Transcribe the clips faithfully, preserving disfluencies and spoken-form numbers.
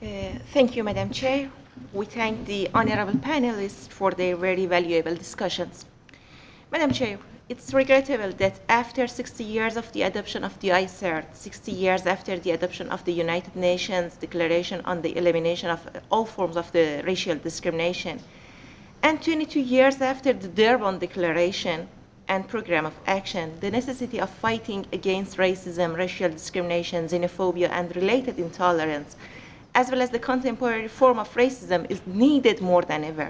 Uh, thank you, Madam Chair. We thank the honorable panelists for their very valuable discussions. Madam Chair, it's regrettable that after sixty years of the adoption of the I C E R T, sixty years after the adoption of the United Nations Declaration on the Elimination of all forms of the racial discrimination, and twenty-two years after the Durban Declaration and Program of Action, the necessity of fighting against racism, racial discrimination, xenophobia, and related intolerance, as well as the contemporary form of racism, is needed more than ever.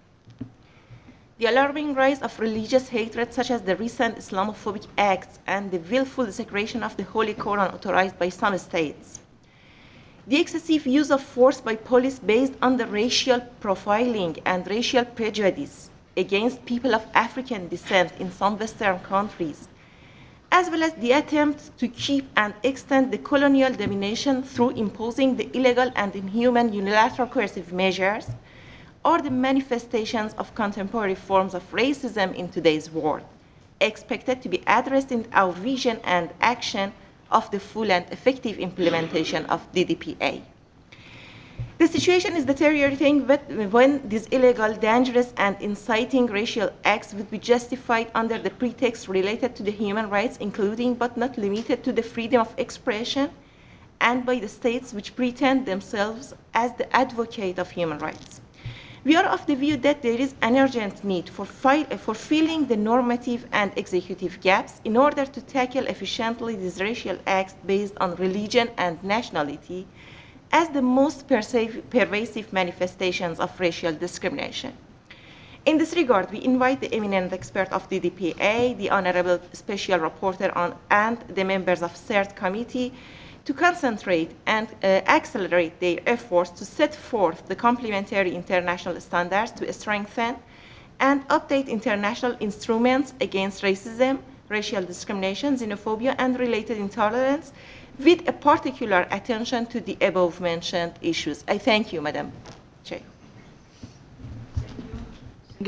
The alarming rise of religious hatred, such as the recent Islamophobic acts and the willful desecration of the Holy Quran authorized by some states. The excessive use of force by police based on the racial profiling and racial prejudice against people of African descent in some Western countries, as well as the attempt to keep and extend the colonial domination through imposing the illegal and inhuman unilateral coercive measures, are the manifestations of contemporary forms of racism in today's world, expected to be addressed in our vision and action of the full and effective implementation of D D P A. The situation is deteriorating when these illegal, dangerous, and inciting racial acts would be justified under the pretext related to the human rights, including but not limited to the freedom of expression, and by the states which pretend themselves as the advocate of human rights. We are of the view that there is an urgent need for, for filling the normative and executive gaps in order to tackle efficiently these racial acts based on religion and nationality as the most pervasive manifestations of racial discrimination. In this regard, we invite the eminent expert of D D P A, the Honorable Special Rapporteur on, and the members of C E R T Committee to concentrate and uh, accelerate their efforts to set forth the complementary international standards to strengthen and update international instruments against racism, racial discrimination, xenophobia, and related intolerance, with a particular attention to the above-mentioned issues. I thank you, Madam Chair.